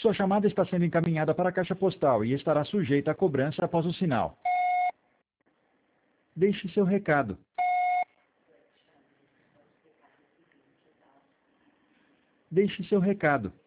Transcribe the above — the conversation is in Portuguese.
Sua chamada está sendo encaminhada para a caixa postal e estará sujeita a cobrança após o sinal. Deixe seu recado. Deixe seu recado.